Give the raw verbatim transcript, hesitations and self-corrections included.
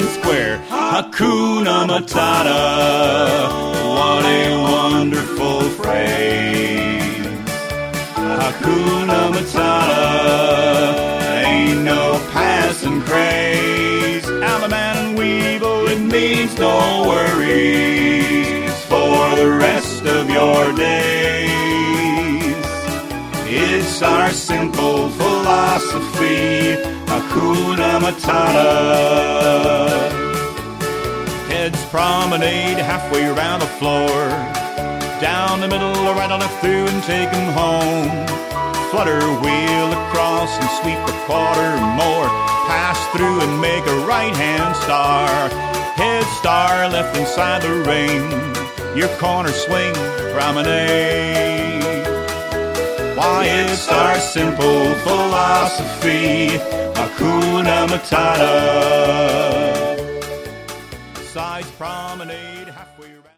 square. Hakuna Matata, what a wonderful phrase. Hakuna Matata, ain't no passing craze. I'm a man and weevil, it means no worries for the rest of your days. It's our simple philosophy, Hakuna Matata. Heads promenade halfway around the floor, down the middle, right on up through and take 'em home. Flutter, wheel across and sweep a quarter more. Pass through and make a right-hand star. Head star left inside the ring. Your corner swing, promenade. Why, it's our simple philosophy, Hakuna Matata. Sides promenade halfway around.